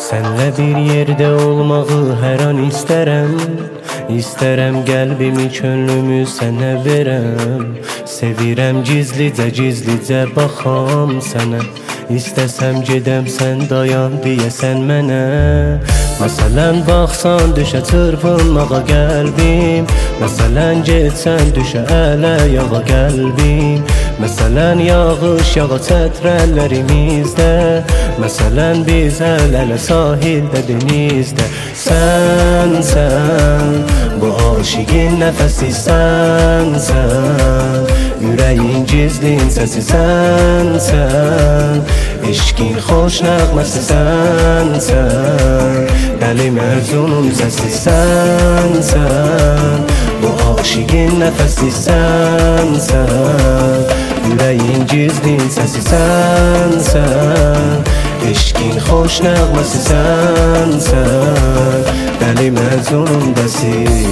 Sənlə bir yerdə olmağı hər an istərəm. İstərəm qəlbimi, könlümü sənə verəm. Sevirəm gizlicə baxam sənə. İstəsəm gedəm, sən dayan deyəsən mənə. Məsələn baxsan düşə çırpınmağa qəlbim. Məsələn getsən düşə ələ-yağa qəlbim. Məsələn yağış yağa çətrəllərimizdə. Məsələn biz əl-ələ sahildə denizdə. Sən bu aşiqin nəfəsi sənsən. Ürəyin gizlin səsi sənsən. Eşqin xoş nəğməsi sənsən. Dəli Məcnunun səsi sənsən. Bu aşiqin nəfəsi sənsən. Ürəyin gizlin səsi sənsən. Eşqin xoş nəğməsi sənsən. Dəli Məcnunun bəsi.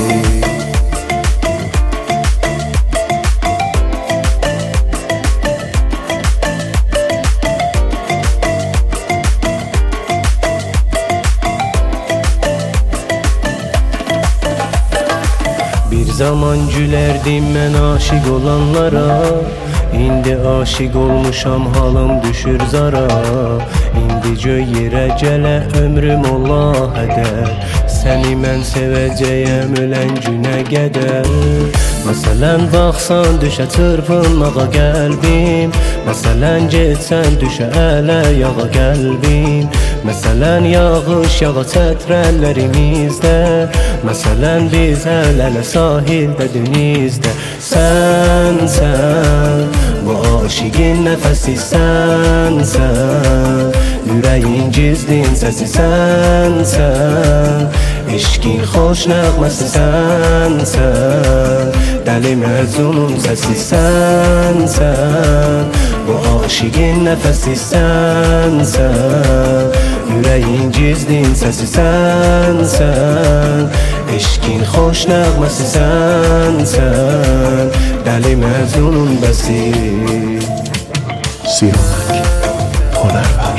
Bir zaman gülərdim mən aşiq olanlara. İndi aşiq olmuşam, halım düşür zara. İndi göy yerə gələ ömrüm ola hədər. Səni mən sevəcəyəm ölən günə qədər. Məsələn baxsan düşə çırpınmağa qəlbim. Məsələn getsən düşə ələ-yağa qəlbim. Məsələn yağış yağa çətrəllərimizdə. Məsələn biz əl-ələ sahildə denizdə. Sənsən bu aşiqin nəfəsi sənsən. Ürəyin gizlin səsi sənsən. Eşqin xoş nəğməsi sənsən. Dəli Məcnunun səsi sənsən. Bu aşiqin nəfəsi sənsən. Ürəyin gizlin səsi sənsən. Eşqin xoş nəğməsi sənsən. Dəli Məcnunun bəsi. سیامک هنرمند